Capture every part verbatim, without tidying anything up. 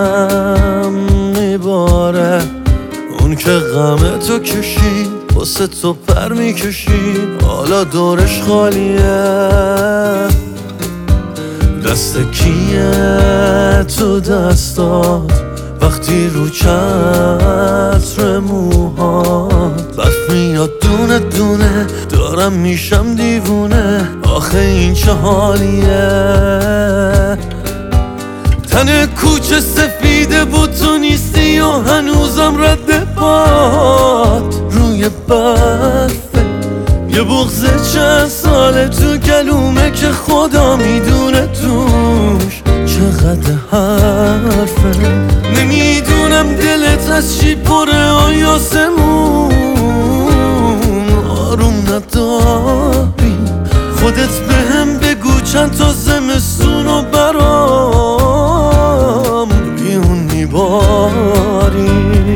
دلم میباره، اون که غم تو کشید واسه تو پر میکشید، حالا دورش خالیه. دست کیه تو دستات وقتی رو چتر موهات برف میاد دونه دونه، دارم میشم دیوونه، آخه این چه حالیه. تن کوچه سفیده بود تو نیستی و هنوزم رد باد روی برفه، یه بغض چند ساله تو گلومه که خدا میدونه توش چقدر حرفه. نمیدونم دلت از چی پره آیاسمون، آروم نداری خودت بهم بگو چند تا زمستون و برام بیون میباری.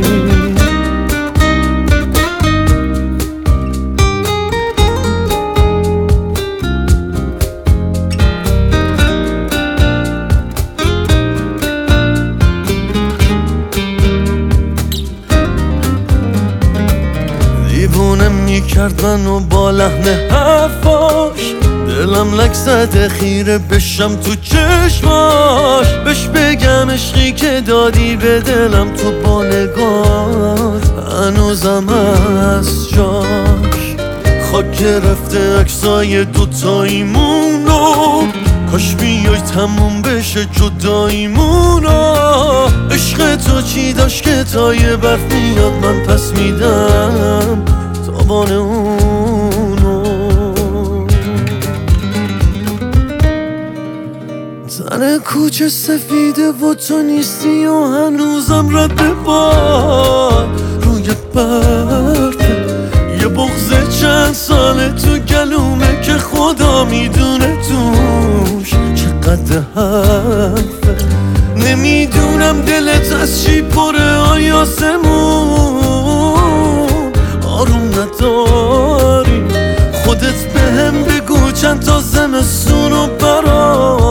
دیوونه میکرد منو با لحن حرفاش، دلم لک زده خیره بشم تو چشماش، بش بگم عشقی که دادی به دلم تو با نگاه هنوزم از جاش. خاک گرفته عکسای دوتاییمونو، کاش بیای تموم بشه جداییمونو. عشق تو چی داشت که تا یه برف میاد من پس میدم تابان اونو. تن کوچه سفیده و تو نیستی و هنوزم رد باد روی برفه، یه بغض چند ساله تو گلومه که خدا میدونه توش چقدر حرفه. نمیدونم دلت از چی پره آیاسمون، آروم نداری خودت بهم بگو چند تا زمستون و برام